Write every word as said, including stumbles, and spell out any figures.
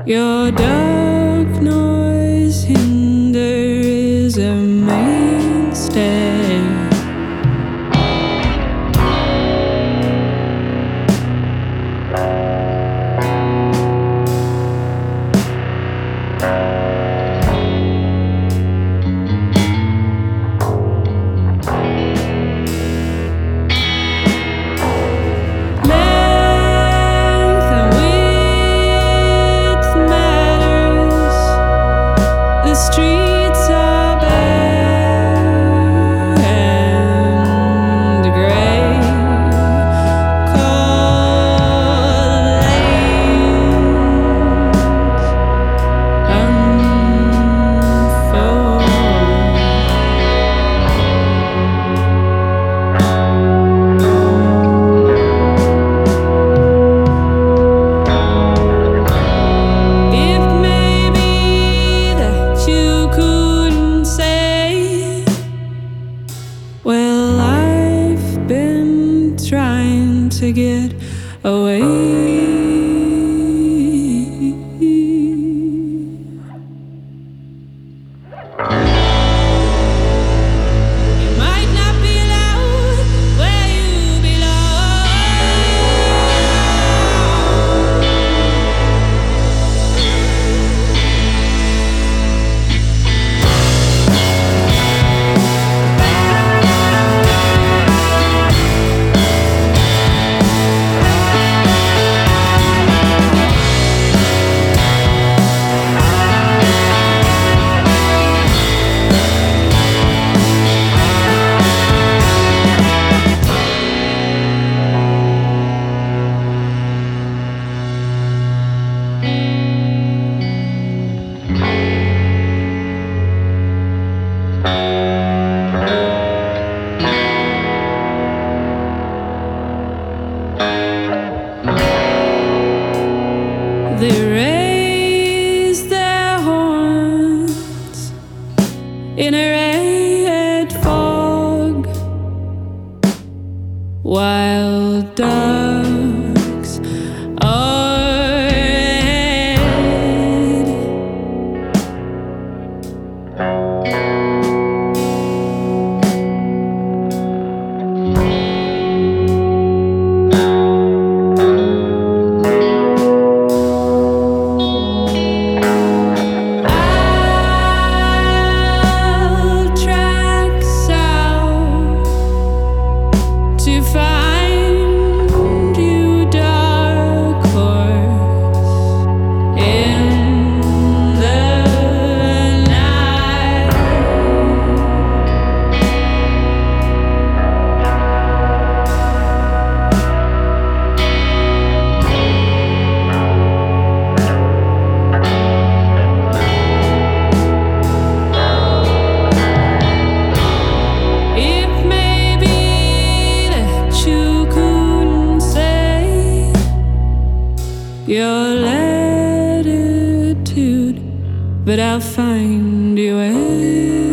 Your dark noise hinder is a mainstay. Streets are bare and gray, cold lanes unfold. It may be that you couldn't say, well, I've been trying to get away. You might not be allowed where you belong. They raise their horns in a red fog, wild dogs are ahead. I'll track south to find you, dark horse, in the night. It may be that you couldn't say your latitude, but I'll find you.